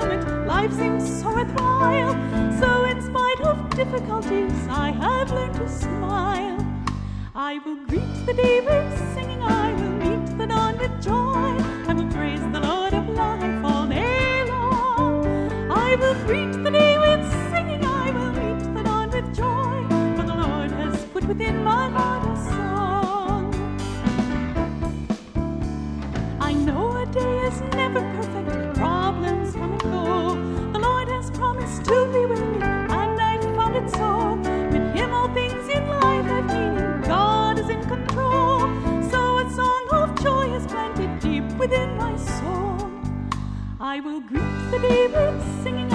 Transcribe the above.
moment life seems so worthwhile. So in spite of difficulties, I have learned to smile. I will greet the day with singing, I will meet the dawn with joy. I will praise the Lord of life all day long. I will greet the day with singing, I will meet the dawn with joy. For the Lord has put within my heart a song. I know a day is never perfect, problems come and go. The Lord has promised to be with me, and I found it so. With Him all things in life have meaning, God is in control. So a song of joy is planted deep within my soul. I will greet the day with singing,